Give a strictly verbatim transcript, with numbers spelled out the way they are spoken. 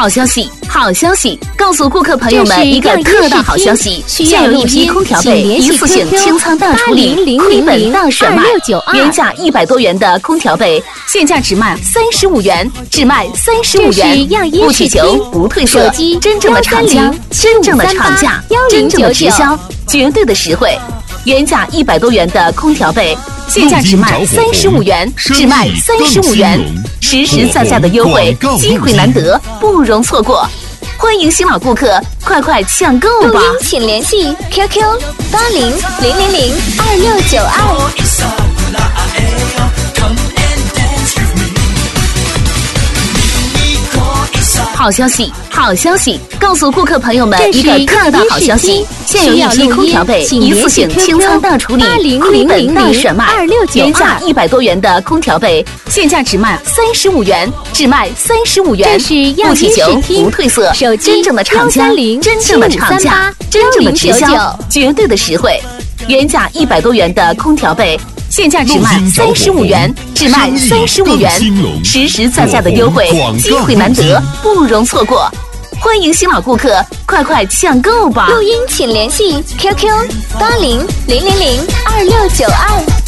好消息，好消息！告诉顾客朋友们一个特大好消息，现有一批空调被一次性清仓大处理，亏本大甩卖，原价一百多元的空调被，现价只卖三十五元，只卖三十五元，不起球，不褪色，真正的厂家，真正的厂价，真正的直销，绝对的实惠。原价一百多元的空调被，现价只卖三十五元，只卖三十五元，实实在在的优惠，机会难得，不容错过。欢迎新老顾客，快快抢购吧！ 录音请联系 Q Q 八零零零零二六九二。 好消息，好消息！告诉顾客朋友们一个特大好消息，现有一批空调被一次性清仓大处理，亏本大甩卖，原价一百多元的空调被，现价只卖三十五元，只卖三十五元，不起球，不褪色，真正的厂家，真正的厂价，真正的直销，绝对的实惠。原价一百多元的空调被，现价只卖三十五元，只卖三十五元，实实在在的优惠，机会难得，不容错过。欢迎新老顾客，快快抢购吧！ 录音请联系 Q Q 八零零零零二六九二。